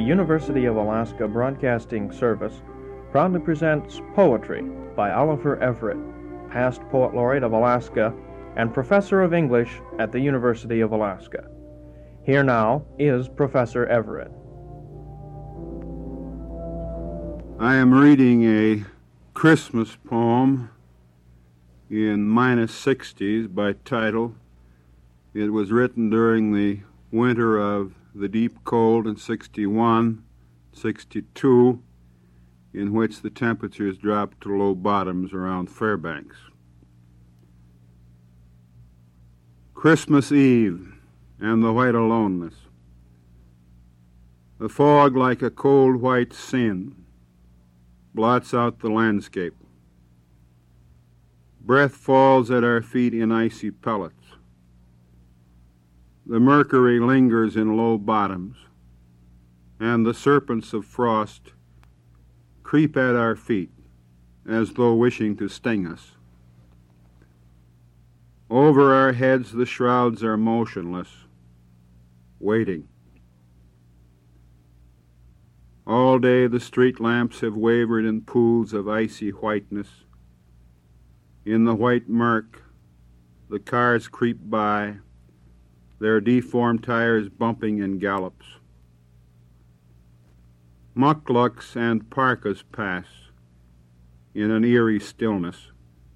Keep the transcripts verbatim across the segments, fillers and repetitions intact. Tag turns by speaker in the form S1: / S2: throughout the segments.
S1: University of Alaska Broadcasting Service proudly presents Poetry by Oliver Everett, past Poet Laureate of Alaska and Professor of English at the University of Alaska. Here now is Professor Everett.
S2: I am reading a Christmas poem in minus sixties by title. It was written during the winter of the deep cold in sixty-one, sixty-two, in which the temperatures dropped to low bottoms around Fairbanks. Christmas Eve and the white aloneness. The fog, like a cold white sin, blots out the landscape. Breath falls at our feet in icy pellets. The mercury lingers in low bottoms, and the serpents of frost creep at our feet as though wishing to sting us. Over our heads the shrouds are motionless, waiting. All day the street lamps have wavered in pools of icy whiteness. In the white murk, the cars creep by, their deformed tires bumping in gallops. Mukluks and parkas pass in an eerie stillness.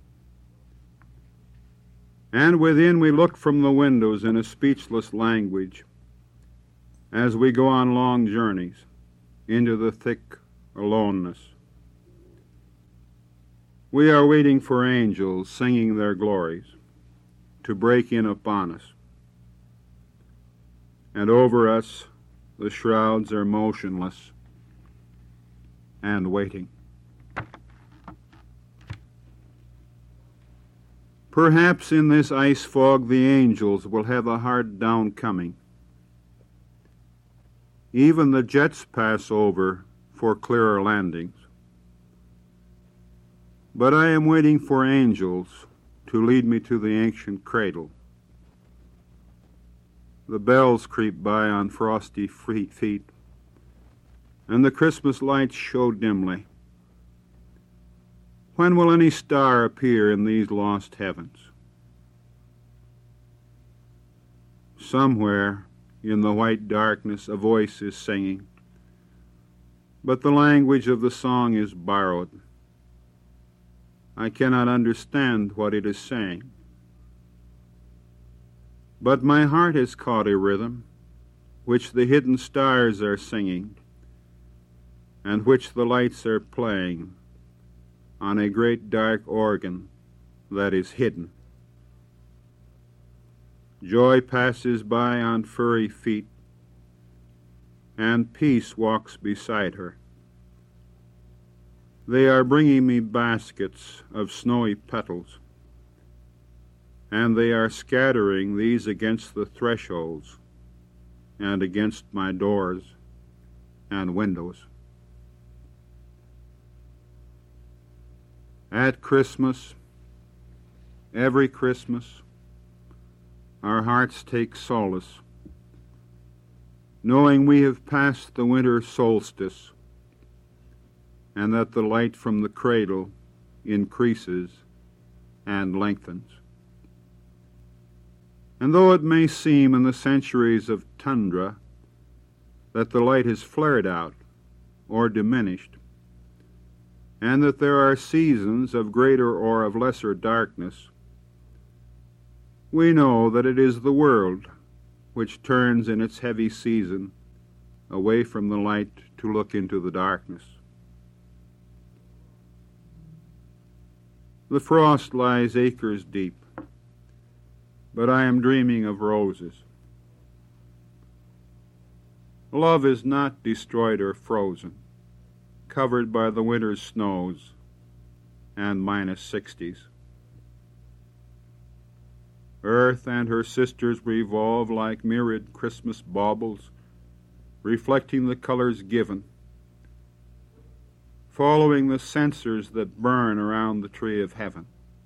S2: And within we look from the windows in a speechless language as we go on long journeys into the thick aloneness. We are waiting for angels singing their glories to break in upon us. And over us the shrouds are motionless and waiting. Perhaps in this ice fog the angels will have a hard downcoming. Even the jets pass over for clearer landings. But I am waiting for angels to lead me to the ancient cradle. The bells creep by on frosty feet, and the Christmas lights show dimly. When will any star appear in these lost heavens? Somewhere in the white darkness a voice is singing, but the language of the song is borrowed. I cannot understand what it is saying. But my heart has caught a rhythm which the hidden stars are singing and which the lights are playing on a great dark organ that is hidden. Joy passes by on furry feet, and peace walks beside her. They are bringing me baskets of snowy petals, and they are scattering these against the thresholds and against my doors and windows. At Christmas, every Christmas, our hearts take solace, knowing we have passed the winter solstice and that the light from the cradle increases and lengthens. And though it may seem in the centuries of tundra that the light has flared out or diminished, and that there are seasons of greater or of lesser darkness, we know that it is the world which turns in its heavy season away from the light to look into the darkness. The frost lies acres deep, but I am dreaming of roses. Love is not destroyed or frozen, covered by the winter's snows and minus sixties. Earth and her sisters revolve like myriad Christmas baubles, reflecting the colors given, following the censers that burn around the tree of heaven.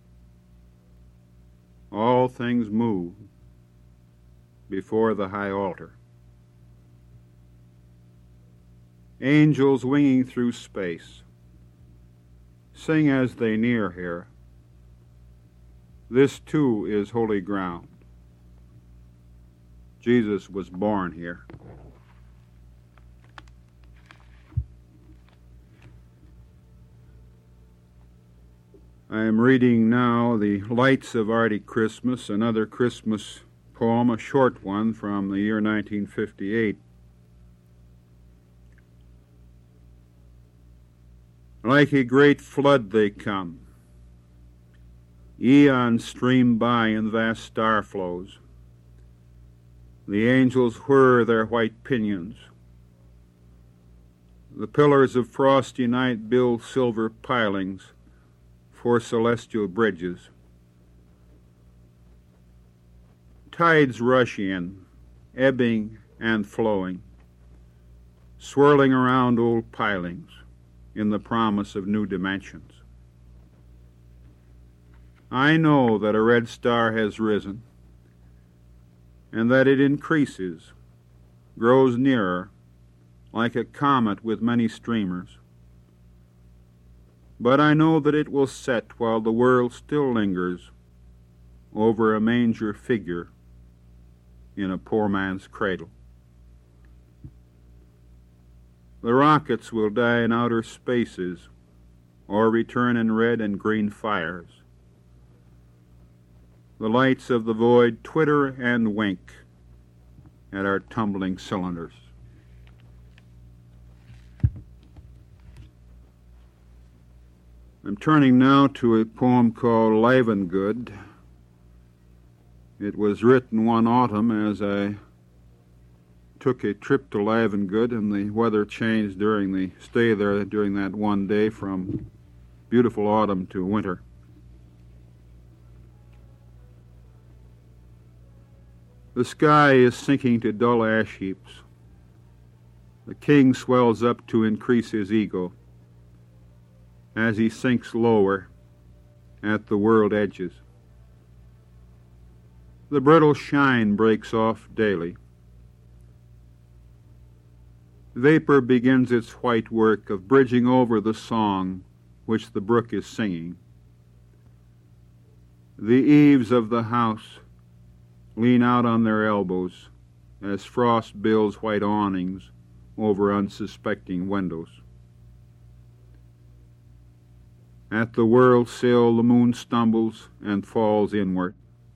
S2: All things move before the high altar. angels winging through space, sing as they near here, this too is holy ground. Jesus was born here. I am reading now The Lights of Artie Christmas, another Christmas poem, a short one from the year nineteen fifty-eight. Like a great flood they come. Eons stream by in vast star flows. The angels whir their white pinions. The pillars of frosty night build silver pilings for celestial bridges. Tides rush in, ebbing and flowing, swirling around old pilings in the promise of new dimensions. I know that a red star has risen, and that it increases, grows nearer, like a comet with many streamers. But I know that it will set while the world still lingers over a manger figure in a poor man's cradle. The rockets will die in outer spaces or return in red and green fires. The lights of the void twitter and wink at our tumbling cylinders. I'm turning now to a poem called Lavengud. It was written one autumn as I took a trip to Lavengud, and the weather changed during the stay there during that one day from beautiful autumn to winter. The sky is sinking to dull ash heaps. The king swells up to increase his ego as he sinks lower at the world edges. The brittle shine breaks off daily. Vapor begins its white work of bridging over the song which the brook is singing. The eaves of the house lean out on their elbows as frost builds white awnings over unsuspecting windows. At the world sill the moon stumbles and falls inward.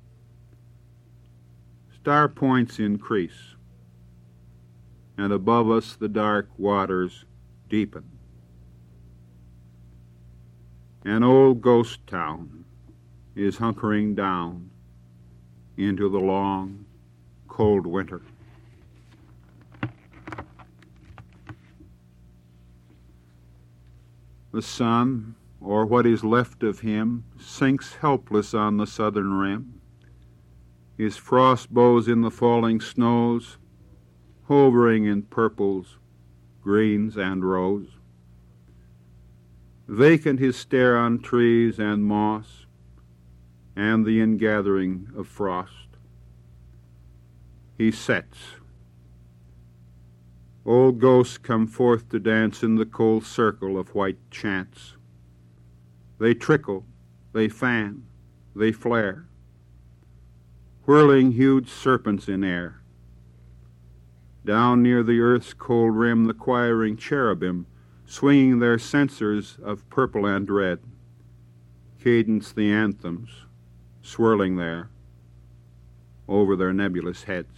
S2: Star points increase, and above us the dark waters deepen. An old ghost town is hunkering down into the long, cold winter. The sun, or what is left of him, sinks helpless on the southern rim. His frost bows in the falling snows, hovering in purples, greens, and rose. Vacant his stare on trees and moss, and the ingathering of frost. He sets. Old ghosts come forth to dance in the cold circle of white chants. They trickle, they fan, they flare, whirling huge serpents in air. Down near the earth's cold rim the choiring cherubim, swinging their censers of purple and red, cadence the anthems, swirling there over their nebulous heads.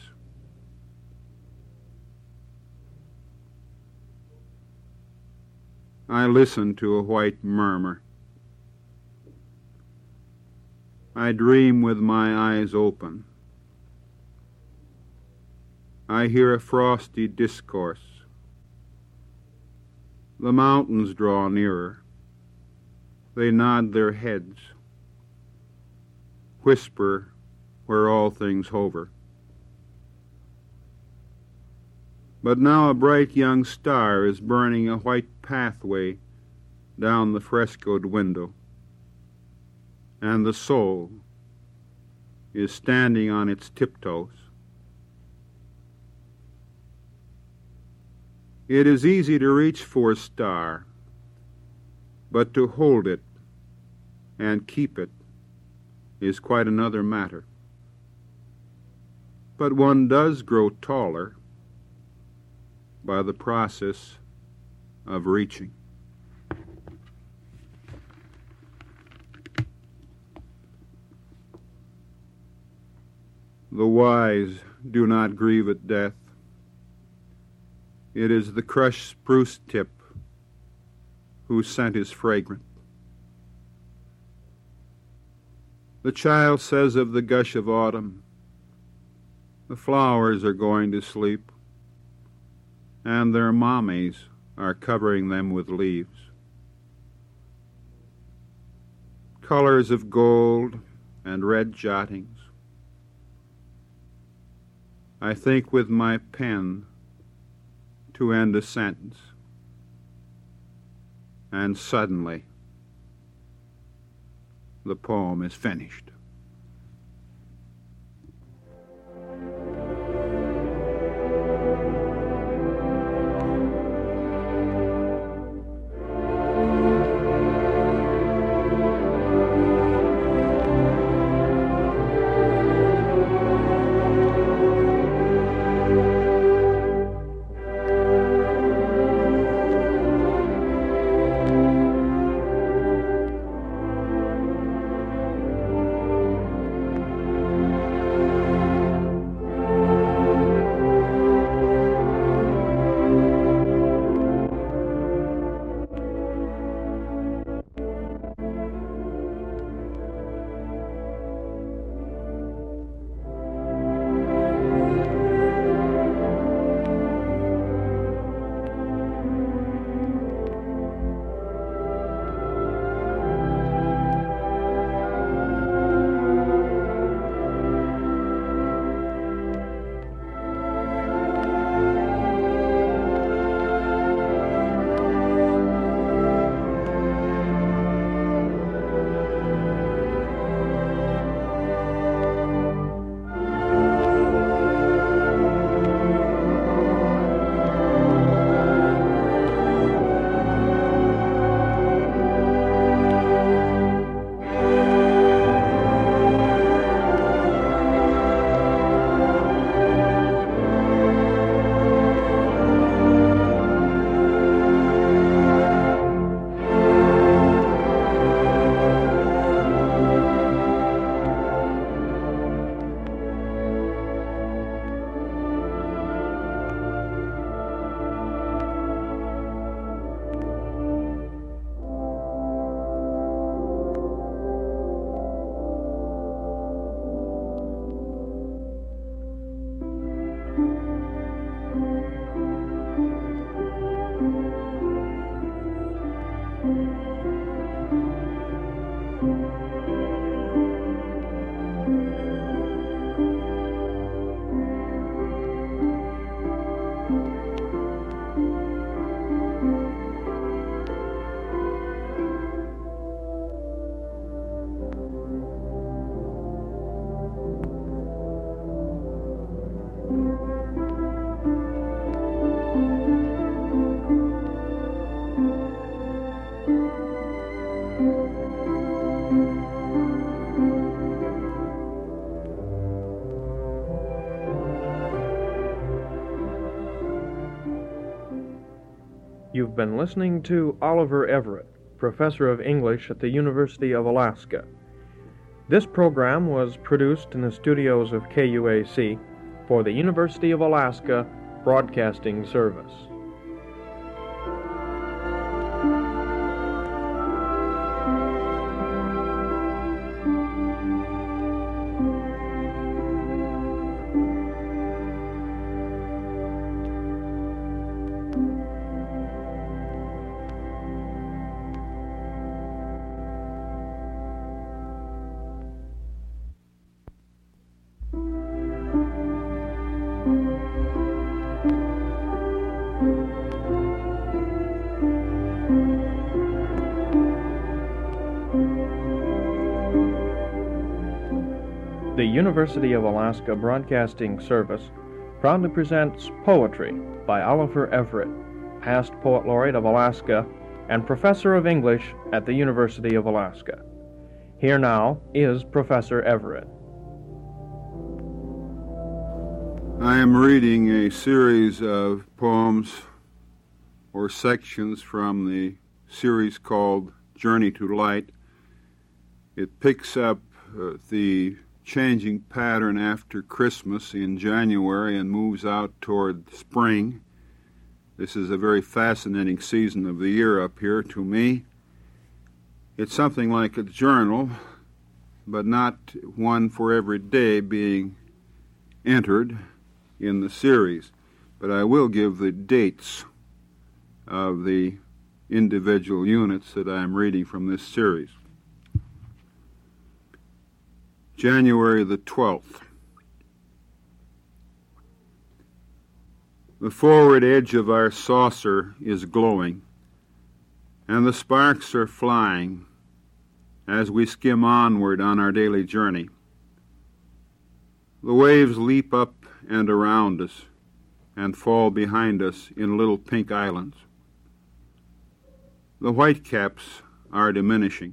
S2: I listen to a white murmur. I dream with my eyes open. I hear a frosty discourse. The mountains draw nearer. They nod their heads, whisper where all things hover. But now a bright young star is burning a white pathway down the frescoed window, and the soul is standing on its tiptoes. It is easy to reach for a star, but to hold it and keep it is quite another matter. But one does grow taller by the process of reaching. The wise do not grieve at death. It is the crushed spruce tip whose scent is fragrant. The child says of the gush of autumn, the flowers are going to sleep, and their mommies are covering them with leaves. Colors of gold and red jottings. I think with my pen to end a sentence, and suddenly the poem is finished.
S1: You've been listening to Oliver Everett, Professor of English at the University of Alaska. This program was produced in the studios of K U A C for the University of Alaska Broadcasting Service. The University of Alaska Broadcasting Service proudly presents Poetry by Oliver Everett, past Poet Laureate of Alaska and Professor of English at the University of Alaska. Here now is Professor Everett.
S2: I am reading a series of poems or sections from the series called Journey to Light. It picks up uh, the changing pattern after Christmas in January and moves out toward spring. This is a very fascinating season of the year up here to me. It's something like a journal, but not one for every day being entered in the series. But I will give the dates of the individual units that I am reading from this series. January the twelfth. The forward edge of our saucer is glowing, and the sparks are flying as we skim onward on our daily journey. The waves leap up and around us and fall behind us in little pink islands. The whitecaps are diminishing.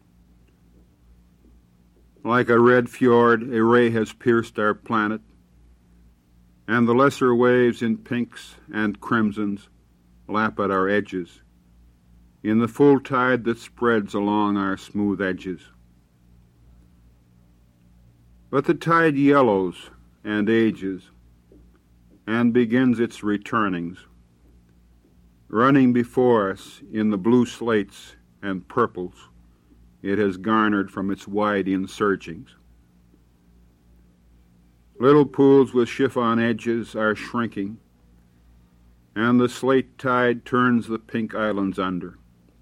S2: Like a red fjord, a ray has pierced our planet, and the lesser waves in pinks and crimsons lap at our edges, in the full tide that spreads along our smooth edges. But the tide yellows and ages, and begins its returnings, running before us in the blue slates and purples it has garnered from its wide insurgings. Little pools with chiffon edges are shrinking, and the slate tide turns the pink islands under.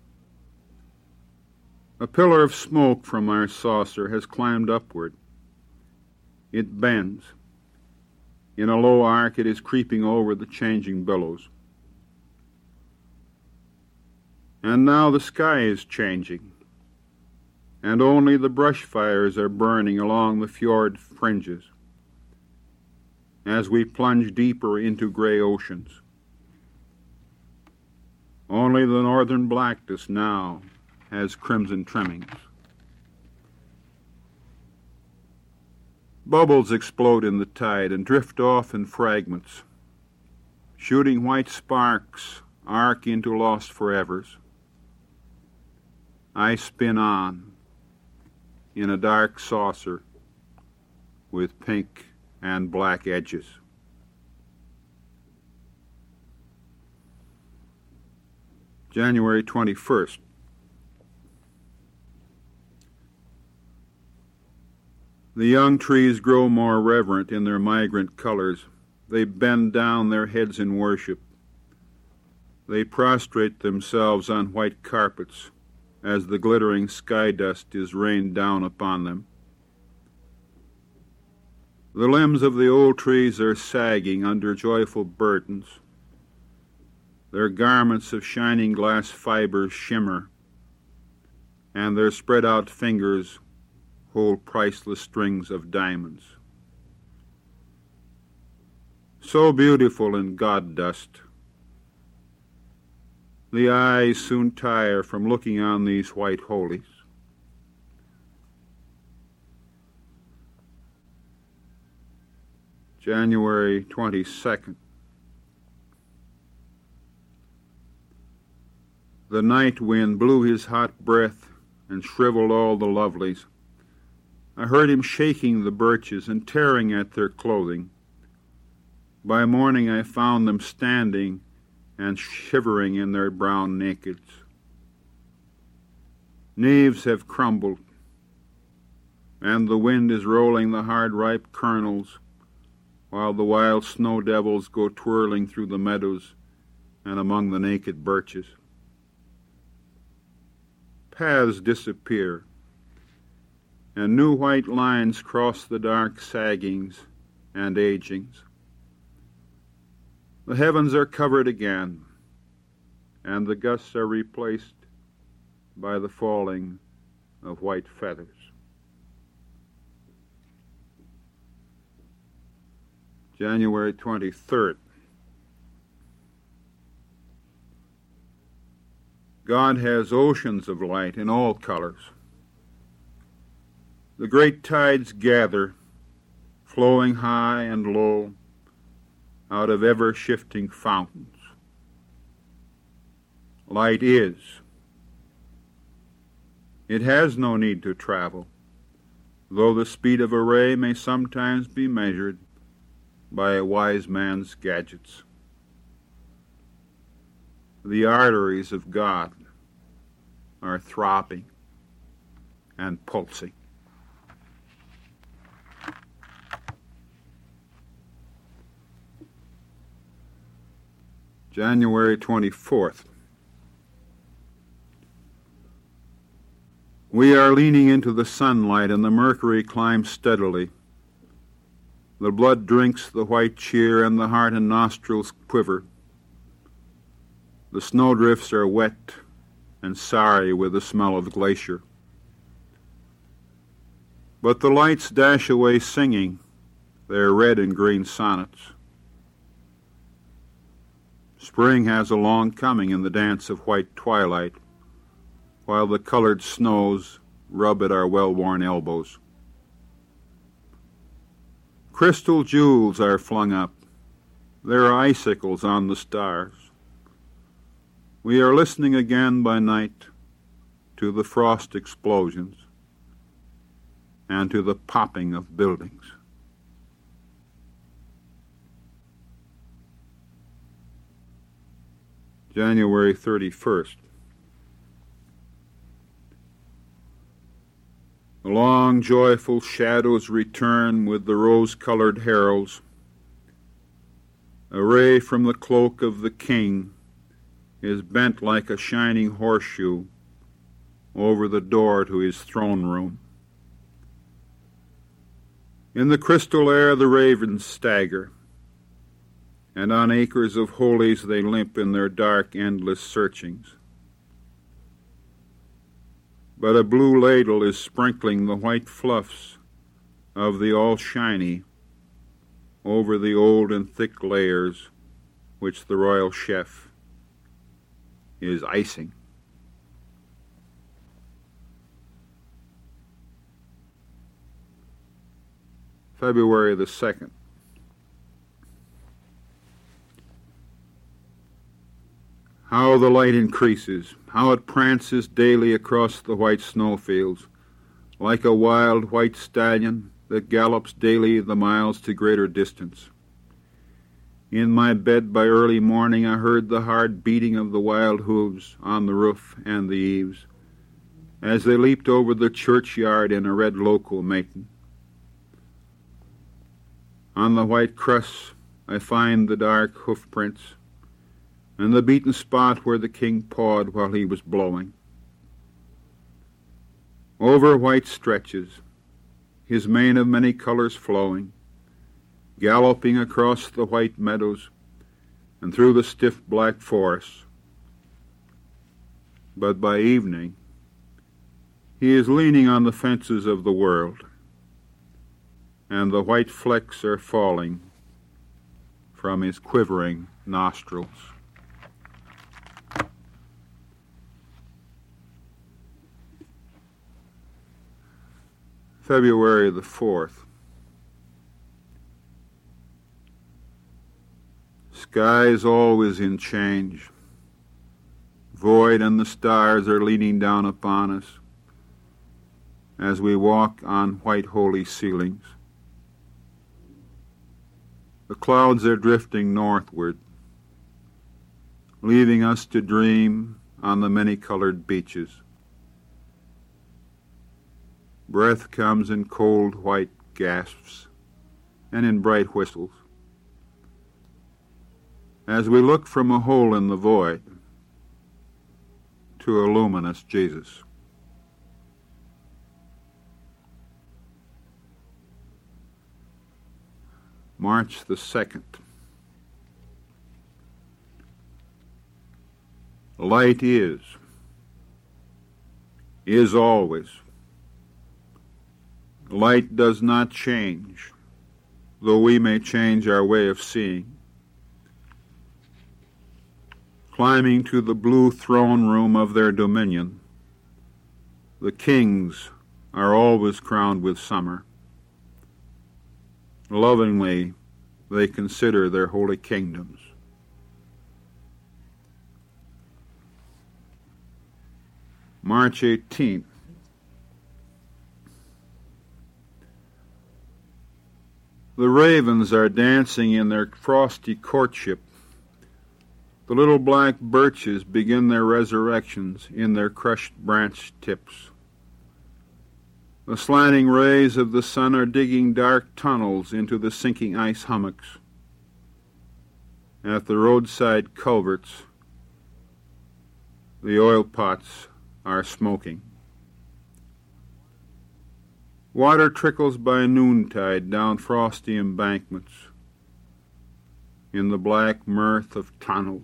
S2: A pillar of smoke from our saucer has climbed upward. It bends. In a low arc, it is creeping over the changing billows. And now the sky is changing, and only the brush fires are burning along the fjord fringes as we plunge deeper into gray oceans. Only the northern blackness now has crimson trimmings. Bubbles explode in the tide and drift off in fragments. Shooting white sparks arc into lost forevers. I spin on in a dark saucer with pink and black edges. January twenty-first. The young trees grow more reverent in their migrant colors. They bend down their heads in worship. They prostrate themselves on white carpets as the glittering sky dust is rained down upon them. The limbs of the old trees are sagging under joyful burdens. Their garments of shining glass fibers shimmer, and their spread-out fingers hold priceless strings of diamonds. So beautiful in god dust, the eyes soon tire from looking on these white holies. January twenty-second. The night wind blew his hot breath and shriveled all the lovelies. I heard him shaking the birches and tearing at their clothing. By morning I found them standing and shivering in their brown nakeds. Leaves have crumbled, and the wind is rolling the hard ripe kernels, while the wild snow devils go twirling through the meadows and among the naked birches. Paths disappear, and new white lines cross the dark saggings and agings. The heavens are covered again, and the gusts are replaced by the falling of white feathers. January twenty-third. God has oceans of light in all colors. The great tides gather, flowing high and low, out of ever-shifting fountains. Light is. It has no need to travel, though the speed of a ray may sometimes be measured by a wise man's gadgets. The arteries of God are throbbing and pulsing. January twenty-fourth. We are leaning into the sunlight, and the mercury climbs steadily. The blood drinks the white cheer, and the heart and nostrils quiver. The snowdrifts are wet and sorry with the smell of glacier. But the lights dash away singing their red and green sonnets. Spring has a long coming in the dance of white twilight, while the colored snows rub at our well-worn elbows. Crystal jewels are flung up. There are icicles on the stars. We are listening again by night to the frost explosions and to the popping of buildings. January thirty-first. The long, joyful shadows return with the rose-colored heralds. A ray from the cloak of the king is bent like a shining horseshoe over the door to his throne room. In the crystal air the ravens stagger, and on acres of holies they limp in their dark, endless searchings. But a blue ladle is sprinkling the white fluffs of the all-shiny over the old and thick layers which the royal chef is icing. February the second. How the light increases, how it prances daily across the white snowfields, like a wild white stallion that gallops daily the miles to greater distance. In my bed by early morning I heard the hard beating of the wild hooves on the roof and the eaves, as they leaped over the churchyard in a red local matin. On the white crust I find the dark hoof prints, and the beaten spot where the king pawed while he was blowing. Over white stretches, his mane of many colors flowing, galloping across the white meadows and through the stiff black forests. But by evening, he is leaning on the fences of the world, and the white flecks are falling from his quivering nostrils. February the fourth. Skies always in change. Void and the stars are leaning down upon us as we walk on white holy ceilings. The clouds are drifting northward, leaving us to dream on the many-colored beaches. Breath comes in cold white gasps and in bright whistles. As we look from a hole in the void to a luminous Jesus. March the second. Light is, is always. Light does not change, though we may change our way of seeing. climbing to the blue throne room of their dominion. The kings are always crowned with summer. Lovingly, they consider their holy kingdoms. March eighteenth. The ravens are dancing in their frosty courtship. The little black birches begin their resurrections in their crushed branch tips. The slanting rays of the sun are digging dark tunnels into the sinking ice hummocks. At the roadside culverts, the oil pots are smoking. Water trickles by noontide down frosty embankments in the black mirth of tunnels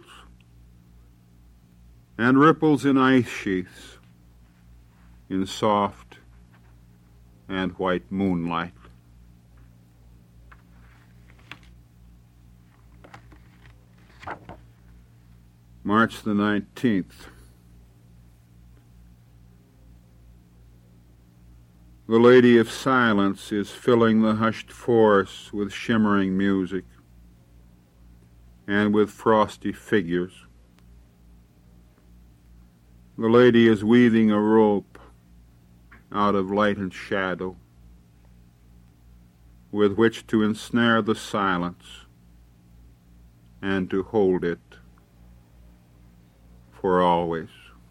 S2: and ripples in ice sheaths in soft and white moonlight. March the nineteenth. The Lady of Silence is filling the hushed forests with shimmering music and with frosty figures. The lady is weaving a rope out of light and shadow with which to ensnare the silence and to hold it for always.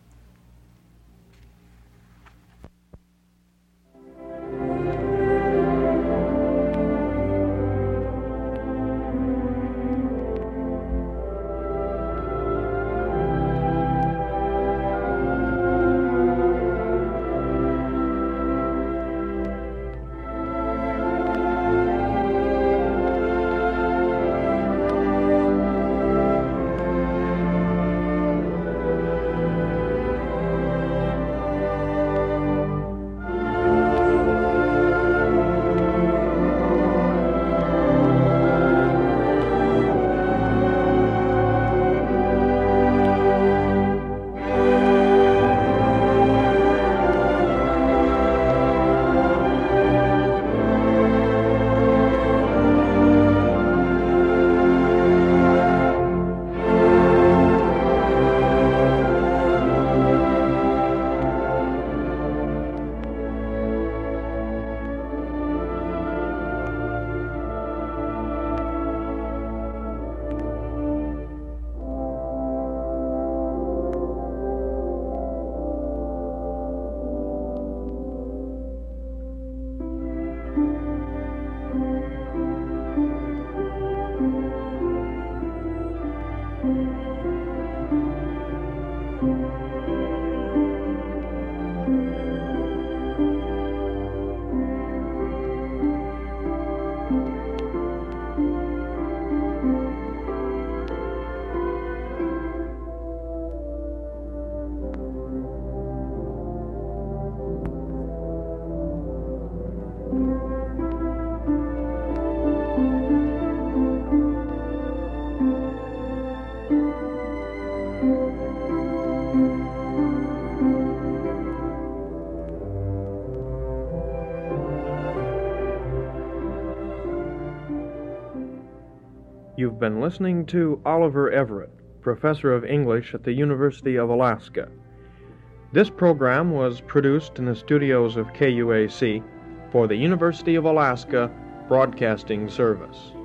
S1: You've been listening to Oliver Everett, Professor of English at the University of Alaska. This program was produced in the studios of K U A C for the University of Alaska Broadcasting Service.